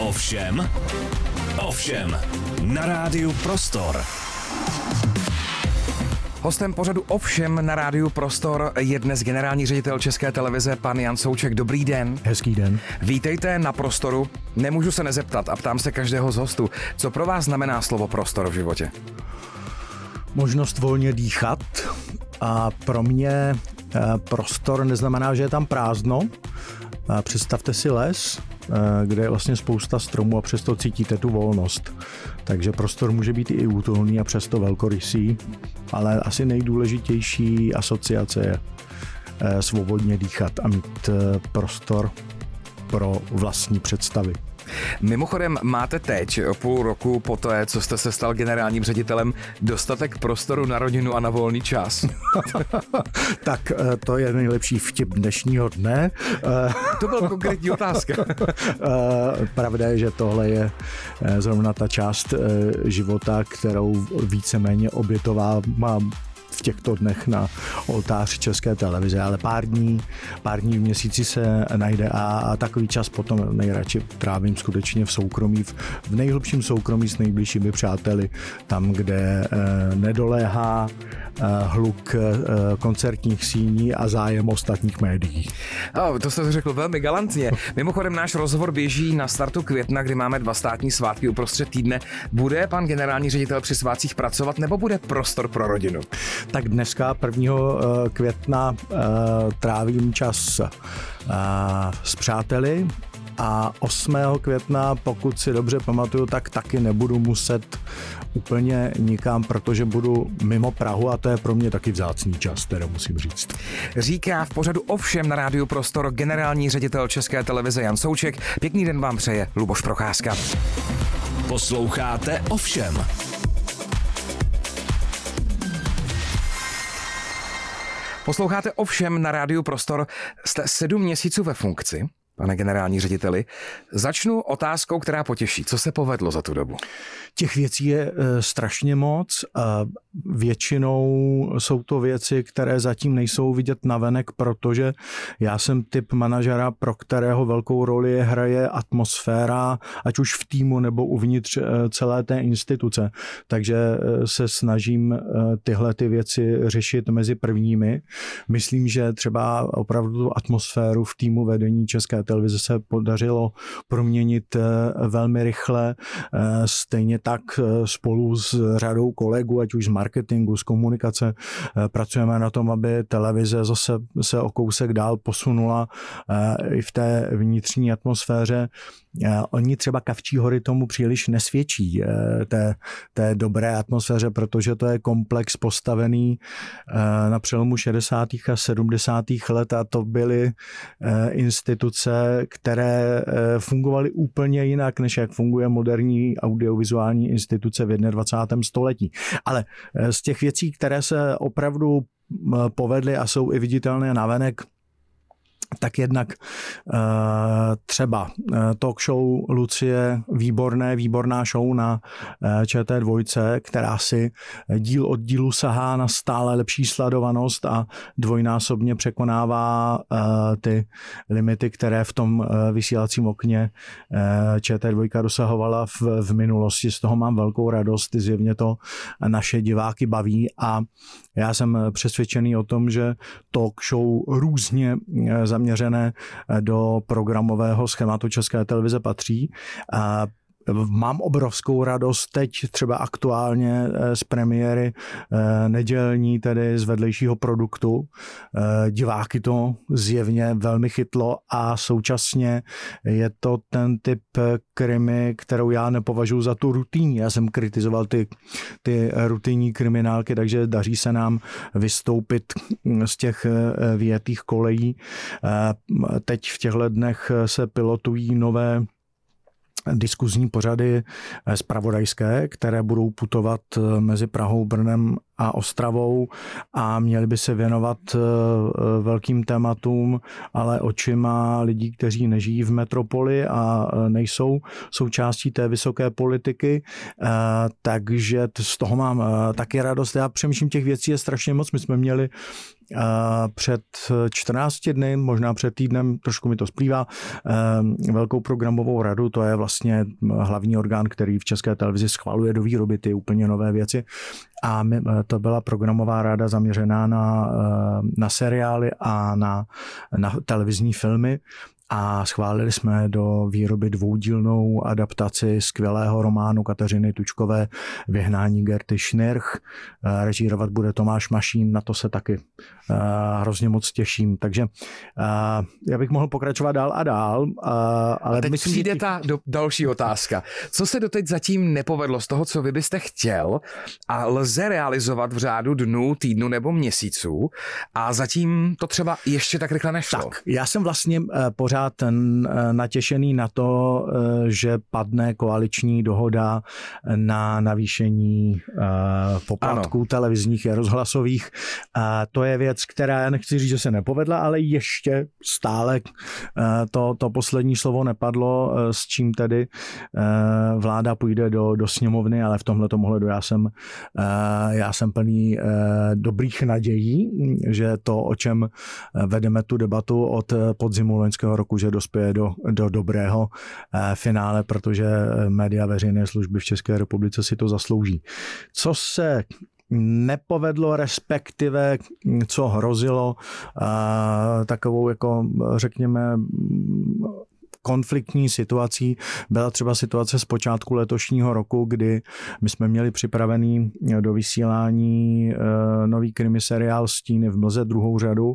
Ovšem, na rádiu Prostor. Hostem pořadu Ovšem na rádiu Prostor je dnes generální ředitel České televize pan Jan Souček. Dobrý den. Hezký den. Vítejte na Prostoru. Nemůžu se nezeptat a ptám se každého z hostů, co pro vás znamená slovo prostor v životě? Možnost volně dýchat a pro mě prostor neznamená, že je tam prázdno. Představte si les, kde je vlastně spousta stromů a přesto cítíte tu volnost. Takže prostor může být i útulný a přesto velkorysý, ale asi nejdůležitější asociace je svobodně dýchat a mít prostor pro vlastní představy. Mimochodem, máte teď, půl roku po té, co jste se stal generálním ředitelem, dostatek prostoru na rodinu a na volný čas? Tak to je nejlepší vtip dnešního dne. To byla konkrétní otázka. Pravda je, že tohle je zrovna ta část života, kterou víceméně obětovávám v těchto dnech na oltář České televize, ale pár dní v měsíci se najde a takový čas potom nejradši trávím skutečně v soukromí, v nejhlubším soukromí s nejbližšími přáteli, tam, kde nedoléhá hluk koncertních síní a zájem ostatních médií. To jste řekl velmi galantně. Mimochodem náš rozhovor běží na startu května, kdy máme 2 státní svátky uprostřed týdne. Bude pan generální ředitel při svátcích pracovat nebo bude prostor pro rodinu? Tak dneska 1. května trávím čas s přáteli a 8. května, pokud si dobře pamatuju, tak taky nebudu muset úplně nikam, protože budu mimo Prahu a to je pro mě taky vzácný čas, teda musím říct. Říká v pořadu Ovšem na rádiu Prostor generální ředitel České televize Jan Souček. Pěkný den vám přeje Luboš Procházka. Posloucháte Ovšem. Posloucháte Ovšem na rádiu Prostor. Jste 7 měsíců ve funkci, pane generální řediteli. Začnu otázkou, která potěší. Co se povedlo za tu dobu? Těch věcí je strašně moc. Většinou jsou to věci, které zatím nejsou vidět navenek, protože já jsem typ manažera, pro kterého velkou roli hraje atmosféra, ať už v týmu nebo uvnitř celé té instituce. Takže se snažím tyhle ty věci řešit mezi prvními. Myslím, že třeba opravdu tu atmosféru v týmu vedení České televize se podařilo proměnit velmi rychle. Stejně tak spolu s řadou kolegů, ať už z marketingu, z komunikace, pracujeme na tom, aby televize zase se o kousek dál posunula i v té vnitřní atmosféře. Oni třeba Kavčí hory tomu příliš nesvědčí, té dobré atmosféře, protože to je komplex postavený na přelomu 60. a 70. let a to byly instituce, které fungovaly úplně jinak, než jak funguje moderní audiovizuální instituce v 21. století. Ale z těch věcí, které se opravdu povedly a jsou i viditelné navenek, tak třeba talk show Lucie, výborná show na ČT2, která si díl od dílu sahá na stále lepší sledovanost a dvojnásobně překonává ty limity, které v tom vysílacím okně ČT2 dosahovala v minulosti. Z toho mám velkou radost, zjevně to naše diváky baví a já jsem přesvědčený o tom, že talk show různě zaměřené do programového schématu České televize patří. Mám obrovskou radost teď třeba aktuálně z premiéry nedělní, tedy z vedlejšího produktu. Diváky to zjevně velmi chytlo a současně je to ten typ krimi, kterou já nepovažuji za tu rutinní. Já jsem kritizoval ty rutinní kriminálky, takže daří se nám vystoupit z těch vyjetých kolejí. Teď v těchto dnech se pilotují nové diskuzní pořady zpravodajské, které budou putovat mezi Prahou, Brnem a Ostravou a měli by se věnovat velkým tématům, ale očima lidí, kteří nežijí v metropoli a nejsou součástí té vysoké politiky, takže z toho mám taky radost. Já přemýšlím, těch věcí je strašně moc. My jsme měli před 14 dny, možná před týdnem, trošku mi to splývá, velkou programovou radu, to je vlastně hlavní orgán, který v České televizi schvaluje do výroby ty úplně nové věci. A to byla programová rada zaměřená na seriály a na televizní filmy. A schválili jsme do výroby dvoudílnou adaptaci skvělého románu Kateřiny Tučkové Vyhnání Gerty Schnirch. Režírovat bude Tomáš Mašín, na to se taky hrozně moc těším. Takže já bych mohl pokračovat dál a dál. Ale teď přijde ta další otázka. Co se doteď zatím nepovedlo z toho, co vy byste chtěl a lze realizovat v řádu dnů, týdnu nebo měsíců a zatím to třeba ještě tak rychle nešlo? Tak, já jsem vlastně pořád natěšený na to, že padne koaliční dohoda na navýšení poplatků televizních a rozhlasových. To je věc, která, já nechci říct, že se nepovedla, ale ještě stále to poslední slovo nepadlo, s čím tedy vláda půjde do sněmovny, ale v tomhletom ohledu já jsem plný dobrých nadějí, že to, o čem vedeme tu debatu od podzimu loňského roku, že dospěje do dobrého finále, protože média veřejné služby v České republice si to zaslouží. Co se nepovedlo, respektive co hrozilo takovou, jako řekněme, konfliktní situací, byla třeba situace z počátku letošního roku, kdy my jsme měli připravený do vysílání nový krimiseriál Stíny v mlze, druhou řadu,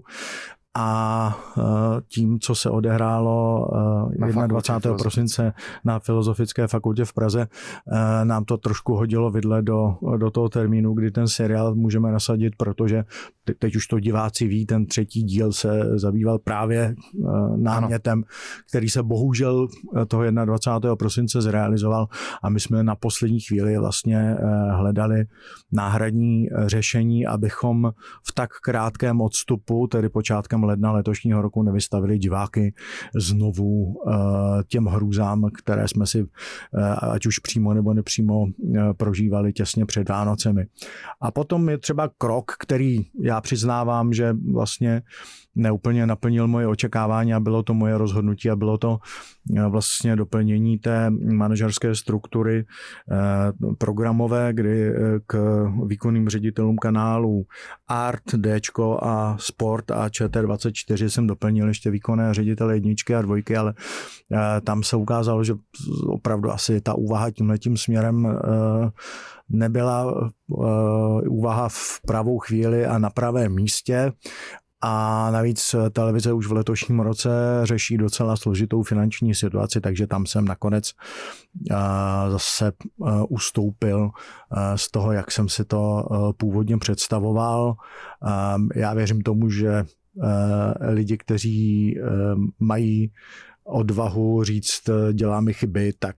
a tím, co se odehrálo 21. prosince na Filozofické fakultě v Praze, nám to trošku hodilo vidle do toho termínu, kdy ten seriál můžeme nasadit, protože teď už to diváci ví, ten třetí díl se zabýval právě námětem, který se bohužel toho 21. prosince zrealizoval a my jsme na poslední chvíli vlastně hledali náhradní řešení, abychom v tak krátkém odstupu, tedy počátkem ledna letošního roku, nevystavili diváky znovu těm hrůzám, které jsme si ať už přímo nebo nepřímo prožívali těsně před Vánocemi. A potom je třeba krok, který já přiznávám, že vlastně neúplně naplnil moje očekávání a bylo to moje rozhodnutí a bylo to vlastně doplnění té manažerské struktury programové, kdy k výkonným ředitelům kanálů Art, Dčko a Sport a ČT24 jsem doplnil ještě výkonné ředitele jedničky a dvojky, ale tam se ukázalo, že opravdu asi ta úvaha tímhletím směrem nebyla úvaha v pravou chvíli a na pravém místě. A navíc televize už v letošním roce řeší docela složitou finanční situaci, takže tam jsem nakonec zase ustoupil z toho, jak jsem si to původně představoval. Já věřím tomu, že lidi, kteří mají odvahu říct, děláme chyby, tak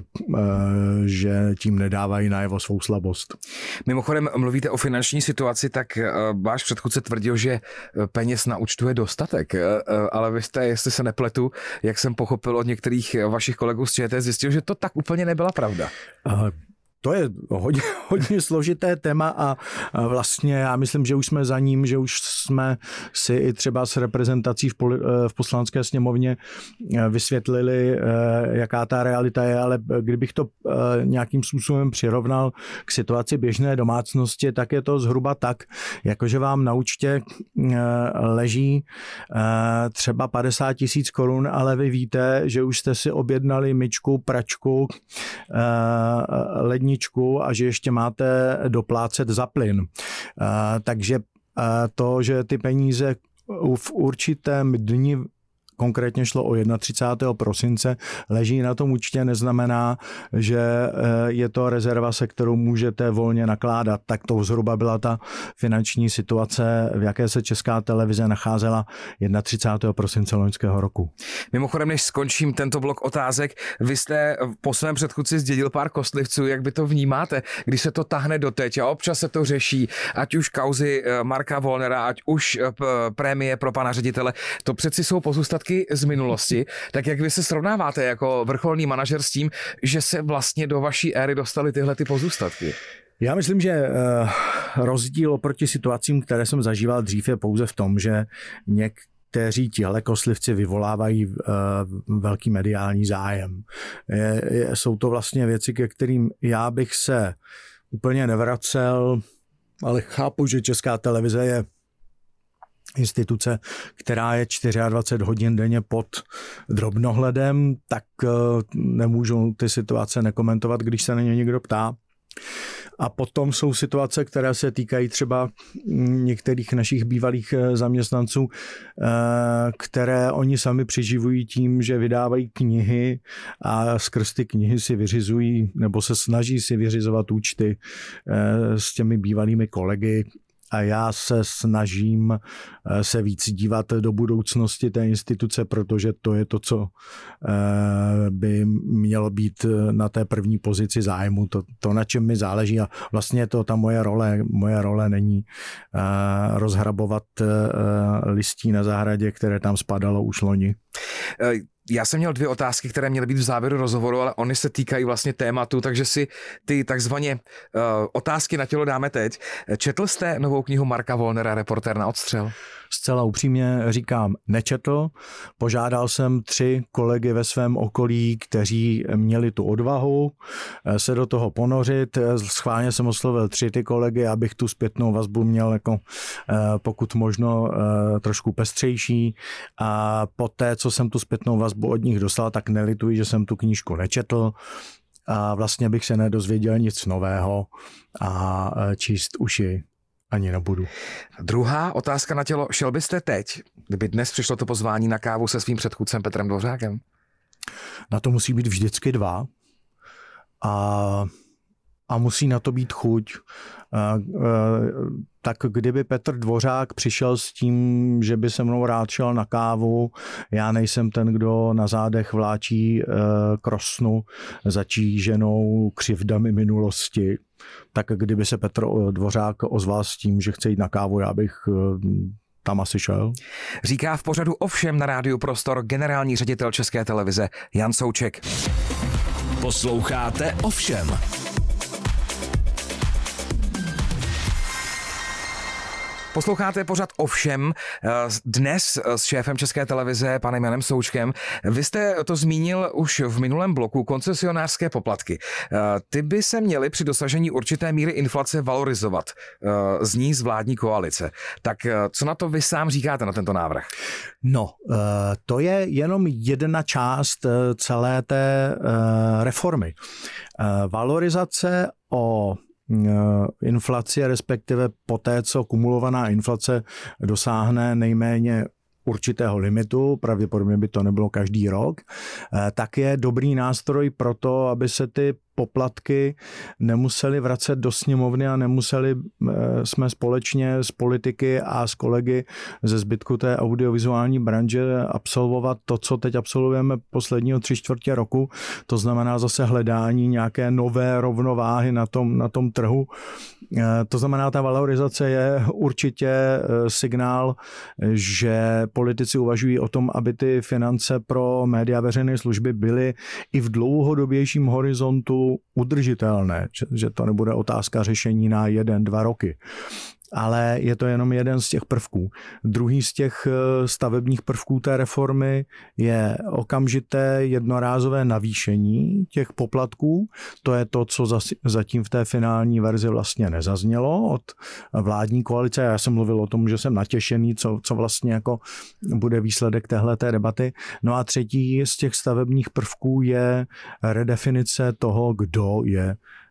že tím nedávají najevo svou slabost. Mimochodem, mluvíte o finanční situaci, tak váš předchůdce tvrdil, že peněz na účtu je dostatek, ale vy jste, jestli se nepletu, jak jsem pochopil od některých vašich kolegů z ČT, zjistil, že to tak úplně nebyla pravda. To je hodně složité téma a vlastně já myslím, že už jsme za ním, že už jsme si i třeba s reprezentací v poslanecké sněmovně vysvětlili, jaká ta realita je, ale kdybych to nějakým způsobem přirovnal k situaci běžné domácnosti, tak je to zhruba tak, jakože vám na účtě leží třeba 50 000 korun, ale vy víte, že už jste si objednali myčku, pračku, ledničku a že ještě máte doplácet za plyn. Takže to, že ty peníze v určitém dni konkrétně šlo o 31. prosince, leží na tom účtě, neznamená, že je to rezerva, se kterou můžete volně nakládat. Tak to zhruba byla ta finanční situace, v jaké se Česká televize nacházela 31. prosince loňského roku. Mimochodem, než skončím tento blok otázek, vy jste po svém předchůdci zdědil pár kostlivců, jak by to vnímáte, když se to tahne doteď a občas se to řeší, ať už kauzy Marka Wollnera, ať už prémie pro pana ředitele, to přeci jsou pozůstatky z minulosti. Tak jak vy se srovnáváte jako vrcholný manažer s tím, že se vlastně do vaší éry dostaly tyhle ty pozůstatky? Já myslím, že rozdíl oproti situacím, které jsem zažíval dřív, je pouze v tom, že někteří tihle kostlivci vyvolávají velký mediální zájem. Jsou to vlastně věci, ke kterým já bych se úplně nevracel, ale chápu, že Česká televize je instituce, která je 24 hodin denně pod drobnohledem, tak nemůžu ty situace nekomentovat, když se na ně někdo ptá. A potom jsou situace, které se týkají třeba některých našich bývalých zaměstnanců, které oni sami přiživují tím, že vydávají knihy a skrz ty knihy si vyřizují nebo se snaží si vyřizovat účty s těmi bývalými kolegy. A já se snažím se víc dívat do budoucnosti té instituce, protože to je to, co by mělo být na té první pozici zájmu, to na čem mi záleží. A vlastně je to ta moje role. Moje role není rozhrabovat listí na zahradě, které tam spadalo už loni. Já jsem měl 2 otázky, které měly být v závěru rozhovoru, ale ony se týkají vlastně tématu, takže si ty takzvaně otázky na tělo dáme teď. Četl jste novou knihu Marka Wollnera, Reportér na odstřel? Zcela upřímně říkám, nečetl. Požádal jsem 3 kolegy ve svém okolí, kteří měli tu odvahu se do toho ponořit. Schválně jsem oslovil 3 ty kolegy, abych tu zpětnou vazbu měl jako pokud možno trošku pestřejší. A poté, co jsem tu zpětnou vazbu od nich dostal, tak nelituji, že jsem tu knížku nečetl. A vlastně bych se nedozvěděl nic nového a číst uši ani nebudu. Druhá otázka na tělo. Šel byste teď, kdyby dnes přišlo to pozvání na kávu se svým předchůdcem Petrem Dvořákem? Na to musí být vždycky 2 a musí na to být chuť. Tak kdyby Petr Dvořák přišel s tím, že by se mnou rád šel na kávu, já nejsem ten, kdo na zádech vláčí krosnu zatíženou křivdami minulosti, tak kdyby se Petr Dvořák ozval s tím, že chce jít na kávu, já bych tam asi šel. Říká v pořadu Ovšem na Rádiu Prostor generální ředitel České televize Jan Souček. Posloucháte Ovšem. Posloucháte pořad Ovšem dnes s šéfem České televize panem Janem Součkem. Vy jste to zmínil už v minulém bloku, koncesionářské poplatky. Ty by se měly při dosažení určité míry inflace valorizovat. Zní z vládní koalice. Tak co na to vy sám říkáte na tento návrh? No, to je jenom jedna část celé té reformy. Valorizace o inflaci, respektive poté, co kumulovaná inflace dosáhne nejméně určitého limitu, pravděpodobně by to nebylo každý rok, tak je dobrý nástroj pro to, aby se ty poplatky nemuseli vracet do sněmovny a nemuseli jsme společně s politiky a s kolegy ze zbytku té audiovizuální branže absolvovat to, co teď absolvujeme posledního 3/4 roku. To znamená zase hledání nějaké nové rovnováhy na tom trhu. To znamená, ta valorizace je určitě signál, že politici uvažují o tom, aby ty finance pro média veřejné služby byly i v dlouhodobějším horizontu udržitelné, že to nebude otázka řešení na 1-2 roky. Ale je to jenom jeden z těch prvků. Druhý z těch stavebních prvků té reformy je okamžité jednorázové navýšení těch poplatků. To je to, co zatím v té finální verzi vlastně nezaznělo od vládní koalice. Já jsem mluvil o tom, že jsem natěšený, co vlastně jako bude výsledek téhleté debaty. No a třetí z těch stavebních prvků je redefinice toho, kdo je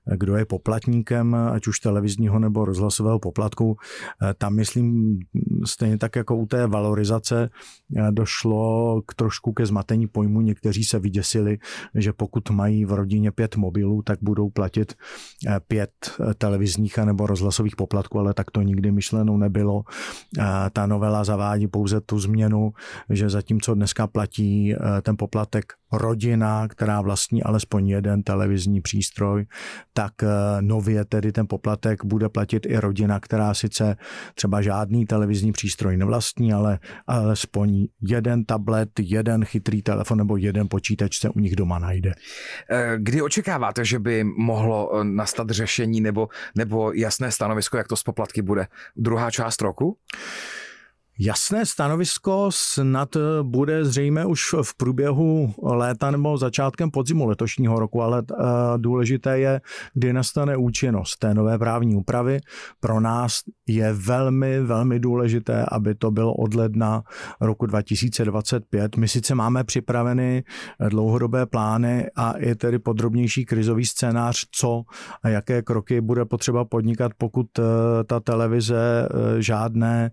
kdo je poplatníkem, ať už televizního nebo rozhlasového poplatku. Tam myslím, stejně tak jako u té valorizace došlo trošku ke zmatení pojmu. Někteří se vyděsili, že pokud mají v rodině 5 mobilů, tak budou platit 5 televizních nebo rozhlasových poplatků, ale tak to nikdy myšleno nebylo. Ta novela zavádí pouze tu změnu, že zatímco dneska platí ten poplatek rodina, která vlastní alespoň jeden televizní přístroj, tak nově tedy ten poplatek bude platit i rodina, která sice třeba žádný televizní přístroj nevlastní, ale alespoň jeden tablet, jeden chytrý telefon nebo jeden počítač se u nich doma najde. Kdy očekáváte, že by mohlo nastat řešení nebo jasné stanovisko, jak to s poplatky bude? Druhá část roku? Jasné stanovisko snad bude zřejmě už v průběhu léta nebo začátkem podzimu letošního roku, ale důležité je, kdy nastane účinnost té nové právní úpravy. Pro nás je velmi, velmi důležité, aby to bylo od ledna roku 2025. My sice máme připraveny dlouhodobé plány a i tedy podrobnější krizový scénář, co a jaké kroky bude potřeba podnikat, pokud ta televize žádné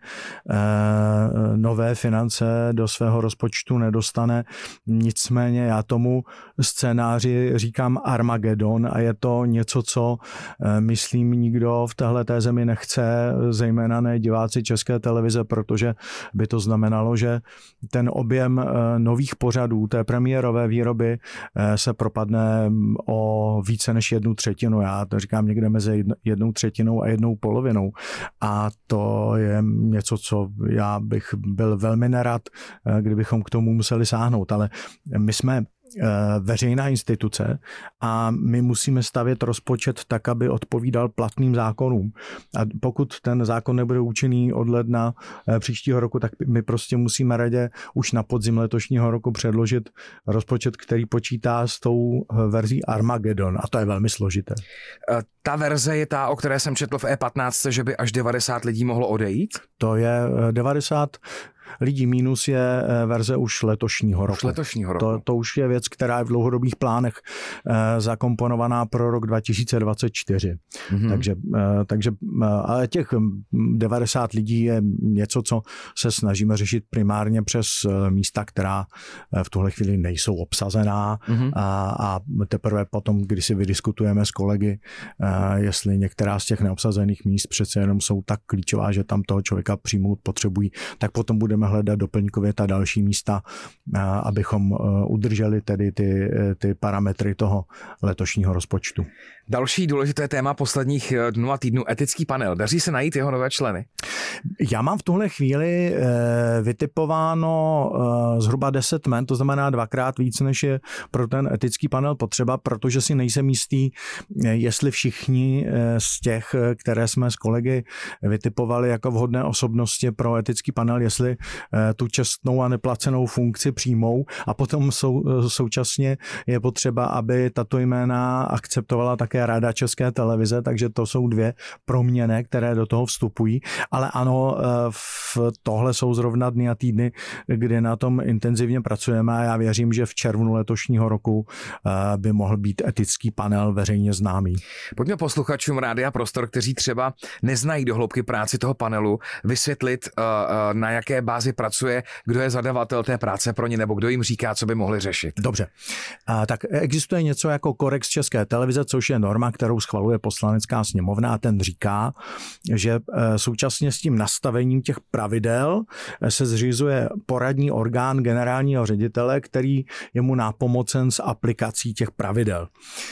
nové finance do svého rozpočtu nedostane. Nicméně já tomu scénáři říkám Armagedon a je to něco, co myslím nikdo v téhleté zemi nechce, zejména ne diváci České televize, protože by to znamenalo, že ten objem nových pořadů té premiérové výroby se propadne o více než 1/3. Já to říkám někde mezi 1/3 a 1/2. A to je něco, co já bych byl velmi nerad, kdybychom k tomu museli sáhnout, ale my jsme veřejná instituce a my musíme stavět rozpočet tak, aby odpovídal platným zákonům. A pokud ten zákon nebude účinný od ledna příštího roku, tak my prostě musíme radě už na podzim letošního roku předložit rozpočet, který počítá s tou verzí Armagedon a to je velmi složité. Ta verze je ta, o které jsem četl v E15, že by až 90 lidí mohlo odejít? To je 90 lidí minus je verze už letošního roku. To už je věc, která je v dlouhodobých plánech zakomponovaná pro rok 2024. Takže ale těch 90 lidí je něco, co se snažíme řešit primárně přes místa, která v tuhle chvíli nejsou obsazená a teprve potom, když si vydiskutujeme s kolegy, jestli některá z těch neobsazených míst přece jenom jsou tak klíčová, že tam toho člověka přijmout potřebují, tak potom budeme hledat doplňkově ta další místa, abychom udrželi tedy ty parametry toho letošního rozpočtu. Další důležité téma posledních dnů a týdnů, etický panel. Daří se najít jeho nové členy? Já mám v tuhle chvíli vytipováno zhruba 10 jmen, to znamená 2x víc, než je pro ten etický panel potřeba, protože si nejsem jistý, jestli všichni z těch, které jsme s kolegy vytipovali jako vhodné osobnosti pro etický panel, jestli tu čestnou a neplacenou funkci přijmou a potom současně je potřeba, aby tato jména akceptovala také Rada České televize, takže to jsou 2 proměny, které do toho vstupují, ale ano, tohle jsou zrovna dny a týdny, kdy na tom intenzivně pracujeme a já věřím, že v červnu letošního roku by mohl být etický panel veřejně známý. Pojďme posluchačům Rádia Prostor, kteří třeba neznají do hloubky práci toho panelu, vysvětlit, na jaké bázi pracuje, kdo je zadavatel té práce pro ně, nebo kdo jim říká, co by mohli řešit. Dobře. Tak existuje něco jako kodex České televize, což je norma, kterou schvaluje Poslanecká sněmovna a ten říká, že současně s tím nastavením těch pravidel se zřizuje poradní orgán generálního ředitele, který je mu nápomocen s aplikací těch pravidel.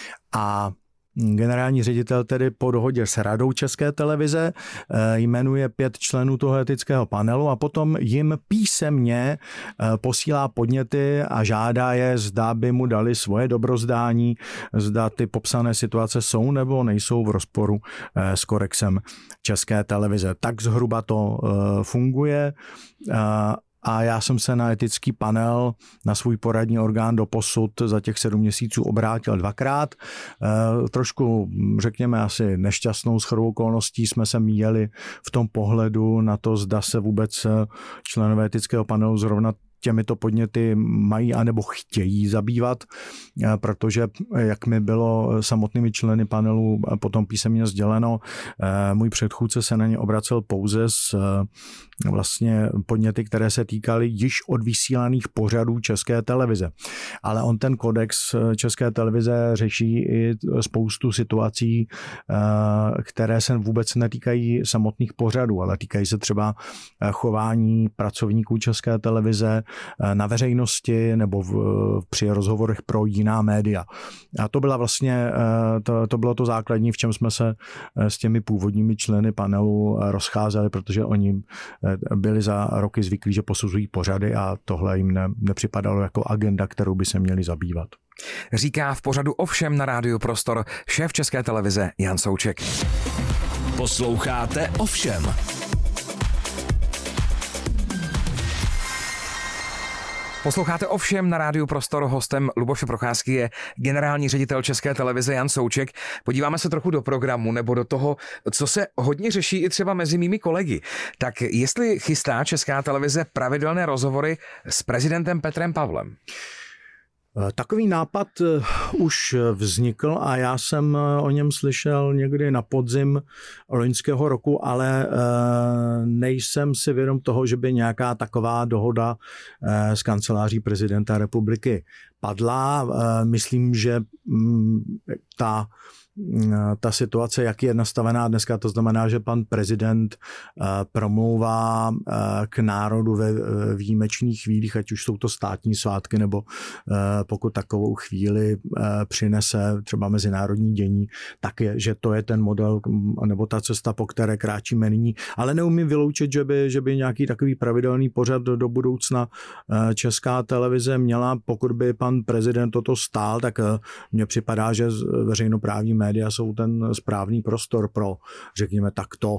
A generální ředitel tedy po dohodě s Radou České televize jmenuje 5 členů toho etického panelu a potom jim písemně posílá podněty a žádá je, zda by mu dali svoje dobrozdání, zda ty popsané situace jsou nebo nejsou v rozporu s kodexem České televize. Tak zhruba to funguje. A já jsem se na etický panel, na svůj poradní orgán doposud za těch 7 měsíců obrátil 2x. Trošku, řekněme, asi nešťastnou shodou okolností jsme se míjeli v tom pohledu na to, zda se vůbec členové etického panelu zrovna těmito podněty mají anebo chtějí zabývat, protože, jak mi bylo samotnými členy panelu potom písemně sděleno, můj předchůdce se na ně obracel pouze s vlastně podněty, které se týkaly již odvysílaných pořadů České televize. Ale on ten kodex České televize řeší i spoustu situací, které se vůbec netýkají samotných pořadů, ale týkají se třeba chování pracovníků České televize na veřejnosti nebo při rozhovorech pro jiná média. A to byla vlastně, to bylo to základní, v čem jsme se s těmi původními členy panelu rozcházeli, protože oni byli za roky zvyklí, že posuzují pořady a tohle jim nepřipadalo jako agenda, kterou by se měli zabývat. Říká v pořadu Ovšem na Rádiu Prostor šéf České televize Jan Souček. Posloucháte Ovšem. Posloucháte Ovšem na Rádiu Prostor. Hostem Luboše Procházky je generální ředitel České televize Jan Souček. Podíváme se trochu do programu nebo do toho, co se hodně řeší i třeba mezi mými kolegy. Tak jestli chystá Česká televize pravidelné rozhovory s prezidentem Petrem Pavlem? Takový nápad už vznikl a já jsem o něm slyšel někdy na podzim loňského roku, ale nejsem si vědom toho, že by nějaká taková dohoda s kanceláří prezidenta republiky padla. Myslím, že ta situace, jak je nastavená dneska, to znamená, že pan prezident promlouvá k národu ve výjimečných chvílích, ať už jsou to státní svátky, nebo pokud takovou chvíli přinese třeba mezinárodní dění, tak je, že to je ten model nebo ta cesta, po které kráčíme nyní. Ale neumím vyloučit, že by nějaký takový pravidelný pořad do budoucna Česká televize měla, pokud by pan prezident toto stál, tak mně připadá, že veřejnoprávní média jsou ten správný prostor pro, řekněme takto,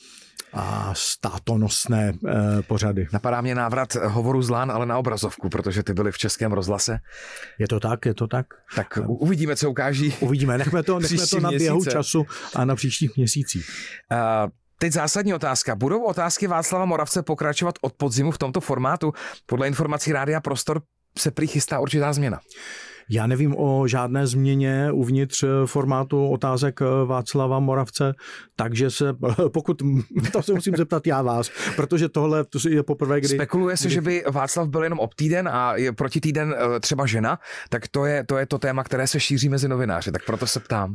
a státonosné pořady. Napadá mě návrat hovoru z LAN, ale na obrazovku, protože ty byly v Českém rozhlase. Je to tak. Tak uvidíme, co ukáží. Uvidíme, nechme to na běhu času a na příštích měsících. Teď zásadní otázka. Budou otázky Václava Moravce pokračovat od podzimu v tomto formátu? Podle informací Rádia Prostor se prý chystá určitá změna. Já nevím o žádné změně uvnitř formátu otázek Václava Moravce, takže pokud to se musím zeptat já vás, protože tohle je poprvé, kdy... Spekuluje se, že by Václav byl jenom ob týden a proti týden třeba žena, tak to je to téma, které se šíří mezi novináři, tak proto se ptám.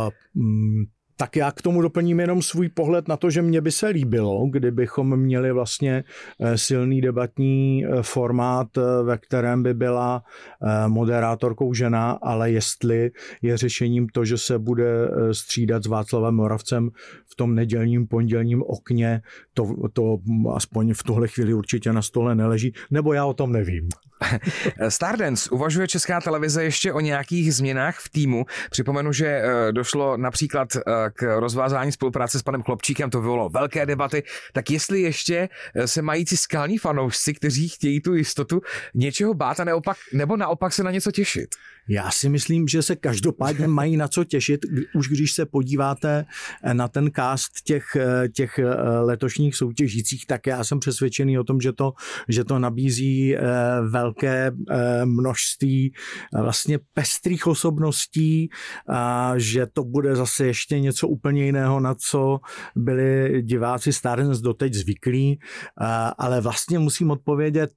Tak já k tomu doplním jenom svůj pohled na to, že mně by se líbilo, kdybychom měli vlastně silný debatní formát, ve kterém by byla moderátorkou žena, ale jestli je řešením to, že se bude střídat s Václavem Moravcem v tom nedělním, pondělním okně, to aspoň v tuhle chvíli určitě na stole neleží, nebo já o tom nevím. Stardance. Uvažuje Česká televize ještě o nějakých změnách v týmu? Připomenu, že došlo například k rozvázání spolupráce s panem Chlopčíkem, to vyvolalo velké debaty, tak jestli ještě se mají ti skalní fanoušci, kteří chtějí tu jistotu něčeho bát a nebo naopak se na něco těšit? Já si myslím, že se každopádně mají na co těšit, už když se podíváte na ten cast těch letošních soutěžících, tak já jsem přesvědčený o tom, že to nabízí velké množství vlastně pestrých osobností, a že to bude zase ještě něco úplně jiného, na co byli diváci Stardance doteď zvyklí, ale vlastně musím odpovědět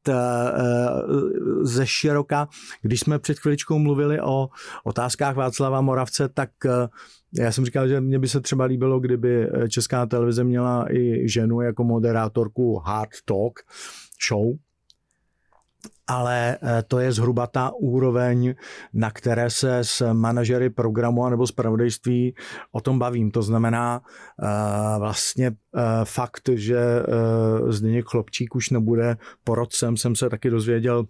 ze široka. Když jsme před chviličkou mluvili o otázkách Václava Moravce, tak já jsem říkal, že mně by se třeba líbilo, kdyby Česká televize měla i ženu jako moderátorku Hard Talk show, ale to je zhruba ta úroveň, na které se s manažery programu nebo zpravodajství o tom bavím. To znamená vlastně fakt, že Zdeněk Chlopčík už nebude porodcem, jsem se taky dozvěděl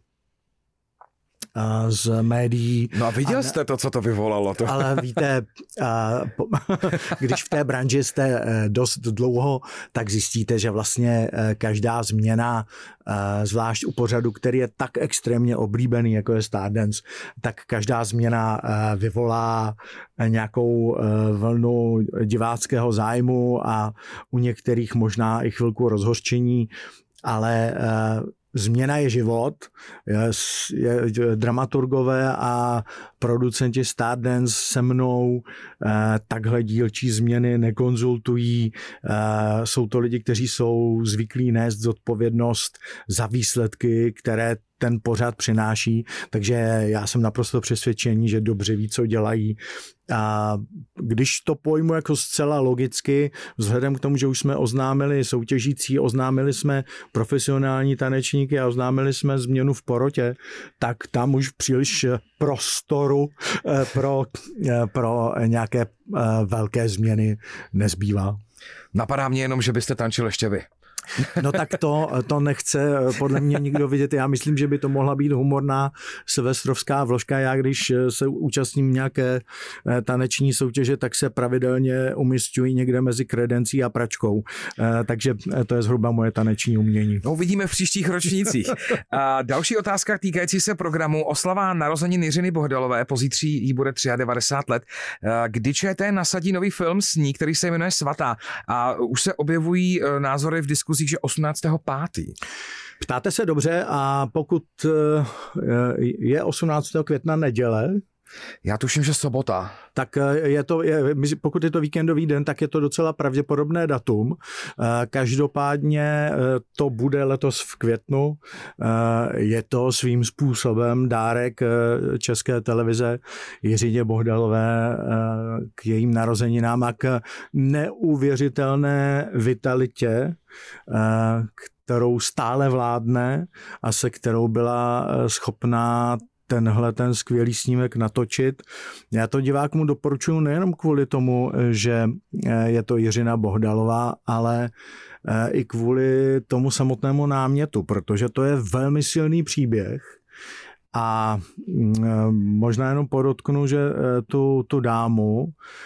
z médií. No a viděl jste to, co to vyvolalo? To. Ale víte, když v té branži jste dost dlouho, tak zjistíte, že vlastně každá změna, zvlášť u pořadu, který je tak extrémně oblíbený, jako je Stardance, tak každá změna vyvolá nějakou vlnu diváckého zájmu a u některých možná i chvilku rozhořčení, ale Změna je život, je dramaturgové a producenti Stardance se mnou takhle dílčí změny nekonzultují. Jsou to lidi, kteří jsou zvyklí nést zodpovědnost za výsledky, které ten pořad přináší, takže já jsem naprosto přesvědčený, že dobře ví, co dělají. A když to pojmu jako zcela logicky, vzhledem k tomu, že už jsme oznámili soutěžící, oznámili jsme profesionální tanečníky a oznámili jsme změnu v porotě, tak tam už příliš prostoru pro nějaké velké změny nezbývá. Napadá mě jenom, že byste tančil ještě vy. No tak to nechce podle mě nikdo vidět. Já myslím, že by to mohla být humorná silvestrovská vložka. Já když se účastním nějaké taneční soutěže, tak se pravidelně umisťuji někde mezi kredencí a pračkou. Takže to je zhruba moje taneční umění. No, uvidíme v příštích ročnících. A další otázka týkající se programu oslava narozenin Jiřiny Bohdalové. Pozítří jí bude 93 let. Kdy ČT nasadí nový film s ní, který se jmenuje Svatá? A už se objevují názory v diskuzích, že 18.5. Ptáte se dobře, a pokud je 18. května neděle, já tuším, že sobota. Tak pokud je to víkendový den, tak je to docela pravděpodobné datum. Každopádně to bude letos v květnu. Je to svým způsobem dárek České televize Jiřině Bohdalové k jejím narozeninám a k neuvěřitelné vitalitě, kterou stále vládne a se kterou byla schopná ten skvělý snímek natočit. Já to divákům doporučuji nejenom kvůli tomu, že je to Jiřina Bohdalová, ale i kvůli tomu samotnému námětu, protože to je velmi silný příběh. A možná jenom podotknu, že tu dámu,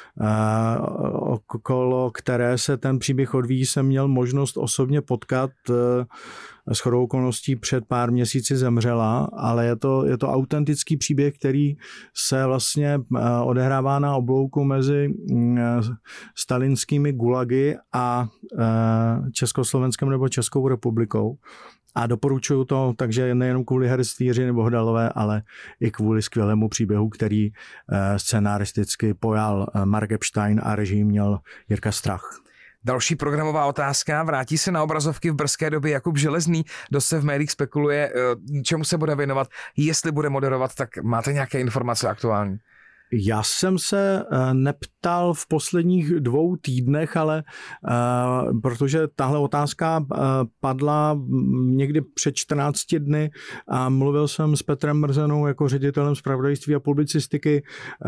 okolo které se ten příběh odvíjí, jsem měl možnost osobně potkat. Shodou okolností před pár měsíci zemřela, ale je to autentický příběh, který se vlastně odehrává na oblouku mezi stalinskými gulagy a Československem nebo Českou republikou. A doporučuju to, takže nejenom kvůli herectví Jiřiny Bohdalové, ale i kvůli skvělému příběhu, který scenaristicky pojal Mark Epstein a režii měl Jirka Strach. Další programová otázka. Vrátí se na obrazovky v brzké době Jakub Železný. Dost se v médiích spekuluje, čemu se bude věnovat, jestli bude moderovat, tak máte nějaké informace aktuální? Já jsem se neptal v posledních 2 týdnech, ale protože tahle otázka padla někdy před 14 dny a mluvil jsem s Petrem Mrzenou jako ředitelem zpravodajství a publicistiky.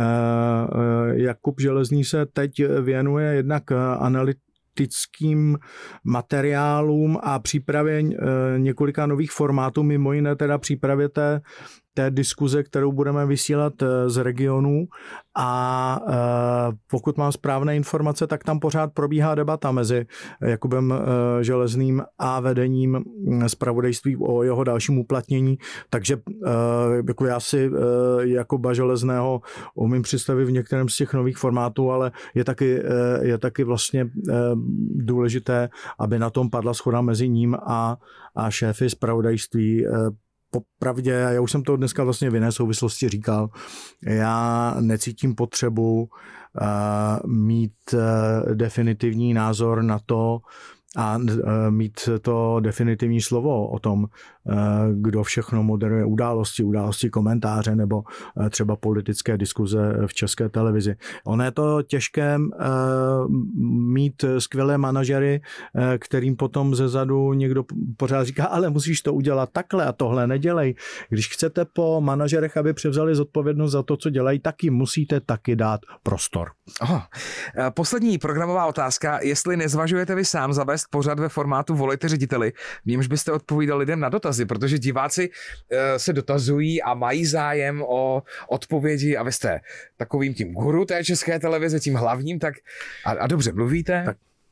Jakub Železný se teď věnuje jednak analytickým materiálům a přípravě několika nových formátů, mimo jiné teda přípravě té diskuze, kterou budeme vysílat z regionů, a pokud mám správné informace, tak tam pořád probíhá debata mezi Jakubem Železným a vedením zpravodajství o jeho dalším uplatnění, takže jako já si Jakuba Železného umím představit v některém z těch nových formátů, ale je taky vlastně důležité, aby na tom padla shoda mezi ním a šéfy zpravodajství. Popravdě, já už jsem to dneska vlastně v jiné souvislosti říkal, já necítím potřebu mít definitivní názor na to a mít to definitivní slovo o tom, kdo všechno moderuje události, komentáře nebo třeba politické diskuze v České televizi. Ono je to těžké mít skvělé manažery, kterým potom zezadu někdo pořád říká, ale musíš to udělat takhle a tohle nedělej. Když chcete po manažerech, aby převzali zodpovědnost za to, co dělají, tak jim musíte taky dát prostor. Poslední programová otázka. Jestli nezvažujete vy sám zavést pořad ve formátu Volejte řediteli, v němž byste odpovídal lidem na dotazy, protože diváci se dotazují a mají zájem o odpovědi a vy jste takovým tím guru té České televize, tím hlavním, tak a dobře mluvíte. Tak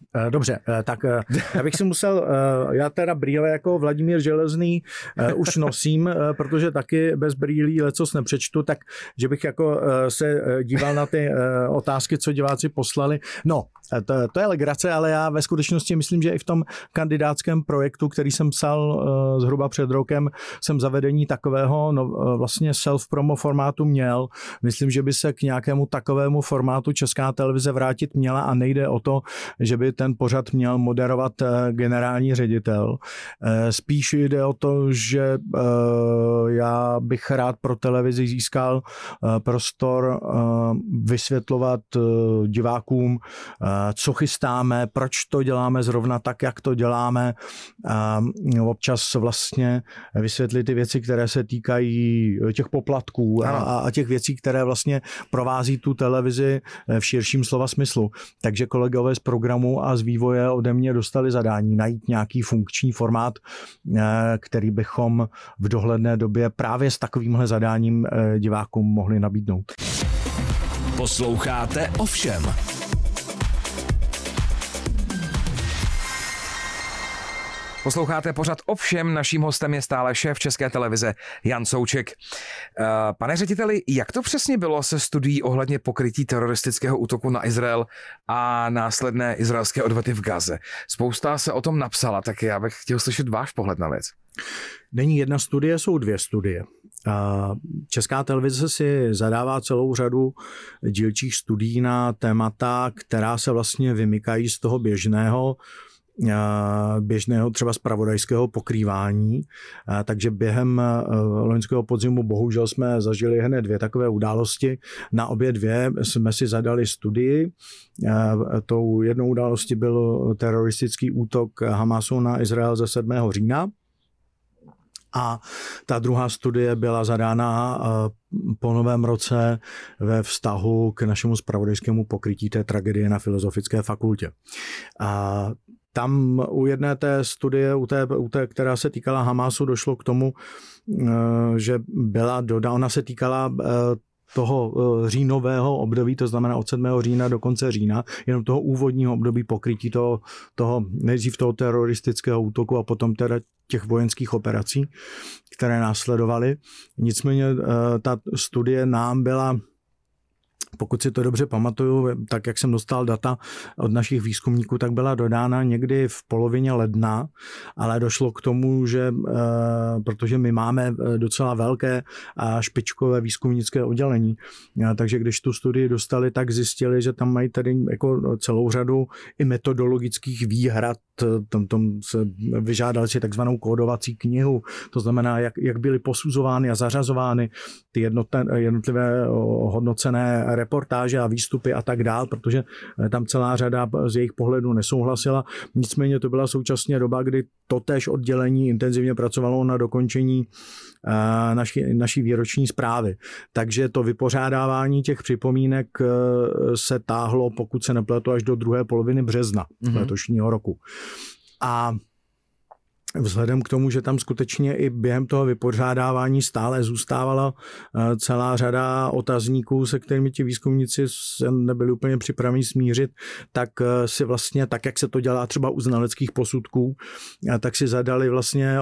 Dobře, tak já bych si musel, já teda brýle jako Vladimír Železný už nosím, protože taky bez brýlí lecos nepřečtu, tak že bych jako se díval na ty otázky, co diváci poslali. No, to je legrace, ale já ve skutečnosti myslím, že i v tom kandidátském projektu, který jsem psal zhruba před rokem, jsem zavedení takového vlastně self-promo formátu měl. Myslím, že by se k nějakému takovému formátu Česká televize vrátit měla a nejde o to, že by ten pořad měl moderovat generální ředitel. Spíš jde o to, že já bych rád pro televizi získal prostor vysvětlovat divákům, co chystáme, proč to děláme zrovna tak, jak to děláme. Občas vlastně vysvětlit ty věci, které se týkají těch poplatků a těch věcí, které vlastně provází tu televizi v širším slova smyslu. Takže kolegové z programu a z vývoje ode mě dostali zadání najít nějaký funkční formát, který bychom v dohledné době právě s takovýmhle zadáním divákům mohli nabídnout. Posloucháte Ovšem. Posloucháte pořad Ovšem, naším hostem je stále šéf České televize Jan Souček. Pane řediteli, jak to přesně bylo se studií ohledně pokrytí teroristického útoku na Izrael a následné izraelské odvety v Gaze? Spousta se o tom napsala, tak já bych chtěl slyšet váš pohled na věc. Není jedna studie, jsou dvě studie. Česká televize si zadává celou řadu dílčích studií na témata, která se vlastně vymykají z toho běžného třeba zpravodajského pokrývání. Takže během loňského podzimu bohužel jsme zažili hned dvě takové události. Na obě dvě jsme si zadali studii. Tou jednou událostí byl teroristický útok Hamasu na Izrael ze 7. října. A ta druhá studie byla zadána po novém roce ve vztahu k našemu zpravodajskému pokrytí té tragédie na Filozofické fakultě. A tam u jedné té studie, u té, která se týkala Hamasu, došlo k tomu, že byla ona se týkala toho říjnového období, to znamená od 7. října do konce října, jenom toho úvodního období pokrytí toho nejdřív toho teroristického útoku a potom teda těch vojenských operací, které následovaly. Nicméně ta studie nám byla, pokud si to dobře pamatuju, tak jak jsem dostal data od našich výzkumníků, tak byla dodána někdy v polovině ledna, ale došlo k tomu, že protože my máme docela velké a špičkové výzkumnické oddělení, takže když tu studii dostali, tak zjistili, že tam mají tady jako celou řadu i metodologických výhrad. Tam se vyžádali si takzvanou kódovací knihu, to znamená, jak byly posuzovány a zařazovány ty jednotlivé hodnocené reportáže a výstupy a tak dál, protože tam celá řada z jejich pohledu nesouhlasila. Nicméně to byla současně doba, kdy totéž oddělení intenzivně pracovalo na dokončení naší výroční zprávy. Takže to vypořádávání těch připomínek se táhlo, pokud se nepletu, až do druhé poloviny března letošního roku. A vzhledem k tomu, že tam skutečně i během toho vypořádávání stále zůstávala celá řada otazníků, se kterými ti výzkumníci nebyli úplně připraveni smířit, tak si vlastně, tak jak se to dělá třeba u znaleckých posudků, tak si zadali vlastně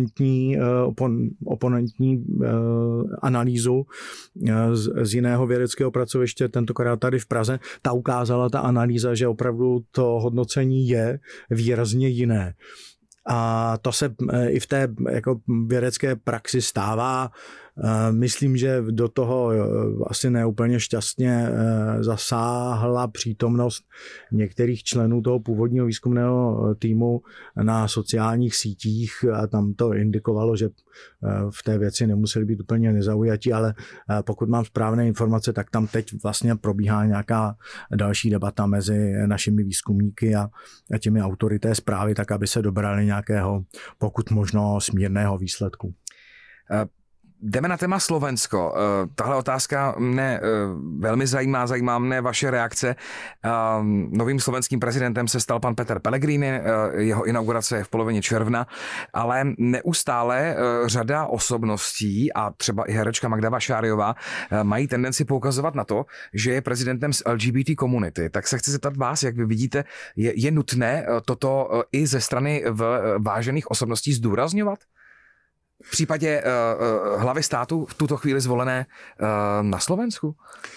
oponentní analýzu z jiného vědeckého pracoviště, tentokrát tady v Praze. Ta ukázala, ta analýza, že opravdu to hodnocení je výrazně jiné. A to se i v té jako vědecké praxi stává. Myslím, že do toho asi neúplně šťastně zasáhla přítomnost některých členů toho původního výzkumného týmu na sociálních sítích a tam to indikovalo, že v té věci nemuseli být úplně nezaujatí, ale pokud mám správné informace, tak tam teď vlastně probíhá nějaká další debata mezi našimi výzkumníky a těmi autory té zprávy, tak aby se dobrali nějakého, pokud možno, smírného výsledku. Jdeme na téma Slovensko. Tahle otázka mne velmi zajímá mne vaše reakce. Novým slovenským prezidentem se stal pan Peter Pellegrini, jeho inaugurace je v polovině června, ale neustále řada osobností a třeba i herečka Magda Vašáriová mají tendenci poukazovat na to, že je prezidentem z LGBT komunity. Tak se chci zeptat vás, jak vy vidíte, je nutné toto i ze strany vážených osobností zdůrazňovat? V případě hlavy státu v tuto chvíli zvolené na Slovensku?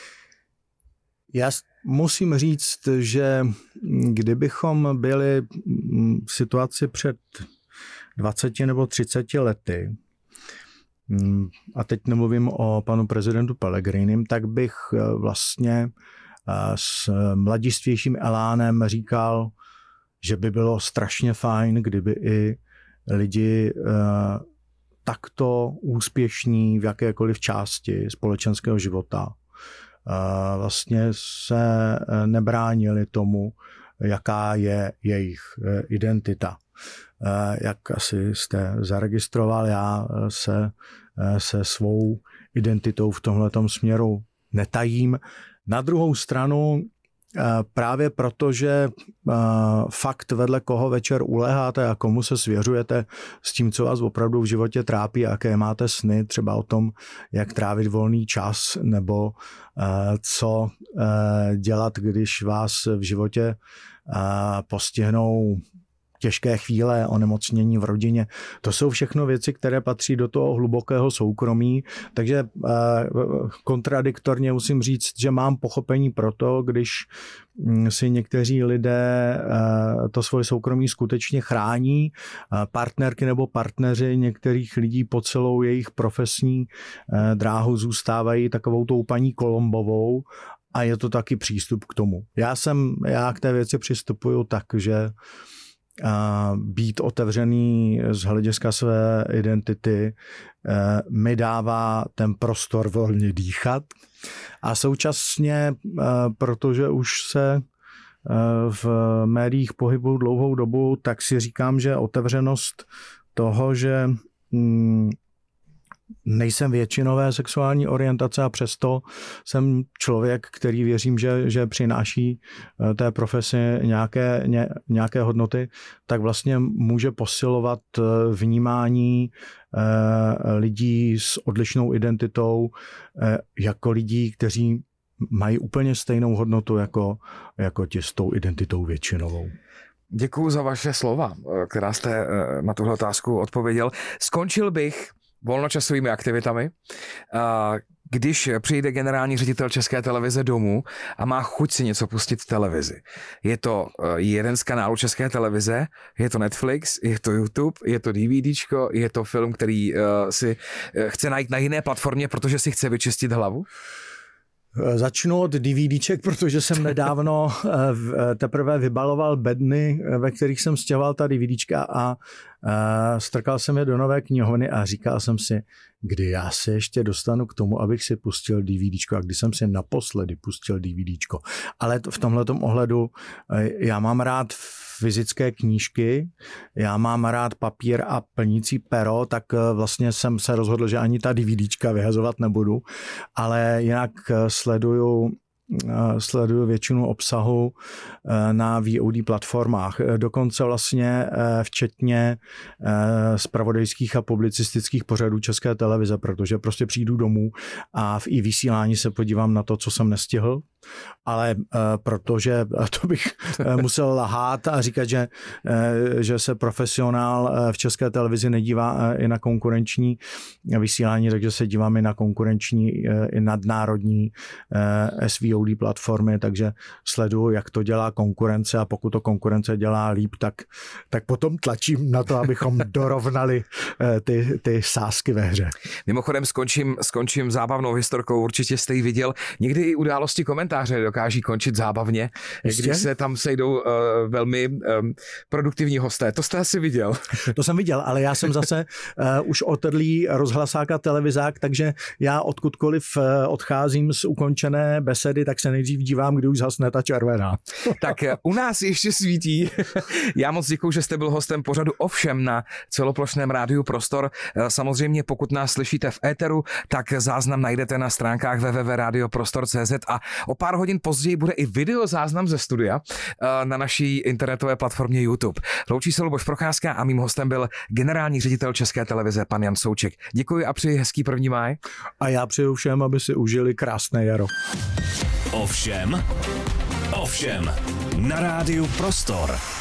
Já musím říct, že kdybychom byli v situaci před 20 nebo 30 lety, a teď nemluvím o panu prezidentu Pellegrinim, tak bych vlastně s mladistvějším elánem říkal, že by bylo strašně fajn, kdyby i lidi takto úspěšní v jakékoliv části společenského života vlastně se nebránili tomu, jaká je jejich identita. Jak asi jste zaregistroval, já se svou identitou v tomhletom směru netajím. Na druhou stranu právě proto, že fakt vedle koho večer uléháte a komu se svěřujete s tím, co vás opravdu v životě trápí, jaké máte sny, třeba o tom, jak trávit volný čas, nebo co dělat, když vás v životě postihnou těžké chvíle, onemocnění v rodině. To jsou všechno věci, které patří do toho hlubokého soukromí, takže kontradiktorně musím říct, že mám pochopení pro to, když si někteří lidé to svoje soukromí skutečně chrání. Partnerky nebo partneři některých lidí po celou jejich profesní dráhu zůstávají takovou tou paní Kolombovou a je to taky přístup k tomu. Já k té věci přistupuju tak, že být otevřený z hlediska své identity mi dává ten prostor volně dýchat a současně, protože už se v médiích pohybuju dlouhou dobu, tak si říkám, že otevřenost toho, že nejsem většinové sexuální orientace a přesto jsem člověk, který věřím, že přináší té profesi nějaké hodnoty, tak vlastně může posilovat vnímání lidí s odlišnou identitou jako lidí, kteří mají úplně stejnou hodnotu jako ti s tou identitou většinovou. Děkuju za vaše slova, která jste na tuhle otázku odpověděl. Skončil bych volnočasovými aktivitami. Když přijde generální ředitel České televize domů a má chuť si něco pustit v televizi. Je to jeden z kanálů České televize, je to Netflix, je to YouTube, je to DVDčko, je to film, který si chce najít na jiné platformě, protože si chce vyčistit hlavu? Začnu od DVDček, protože jsem nedávno teprve vybaloval bedny, ve kterých jsem stěhoval ta DVDčka a strkal jsem je do nové knihovny a říkal jsem si, kdy já se ještě dostanu k tomu, abych si pustil DVDčko a kdy jsem si naposledy pustil DVDčko. Ale v tomhletom ohledu já mám rád fyzické knížky, já mám rád papír a plnící pero, tak vlastně jsem se rozhodl, že ani ta DVDčka vyhazovat nebudu, ale jinak sleduju většinu obsahu na VOD platformách. Dokonce vlastně včetně zpravodajských a publicistických pořadů České televize, protože prostě přijdu domů a v vysílání se podívám na to, co jsem nestihl, ale protože to bych musel lhát a říkat, že se profesionál v České televizi nedívá i na konkurenční vysílání, takže se dívám i na konkurenční, i nadnárodní SVOD platformy, takže sleduju, jak to dělá konkurence a pokud to konkurence dělá líp, tak potom tlačím na to, abychom dorovnali ty sázky ve hře. Mimochodem skončím zábavnou historkou, určitě jste ji viděl. Někdy i Události komentář semináře dokáží končit zábavně, když se tam sejdou velmi produktivní hosté. To jste asi viděl. To jsem viděl, ale já jsem zase už otrlý rozhlasák a televizák, takže já odkudkoliv odcházím z ukončené besedy, tak se nejdřív dívám, kdy už zhasne ta červená. Tak u nás ještě svítí. Já moc děkuju, že jste byl hostem pořadu Ovšem na celoplošném rádiu Prostor. Samozřejmě pokud nás slyšíte v éteru, tak záznam najdete na stránkách www.radioprostor.cz a o pár hodin později bude i videozáznam ze studia na naší internetové platformě YouTube. Loučí se Luboš Procházka a mým hostem byl generální ředitel České televize pan Jan Souček. Děkuji a přeji hezký 1. máj. A já přeju všem, aby si užili krásné jaro. Ovšem na rádiu Prostor.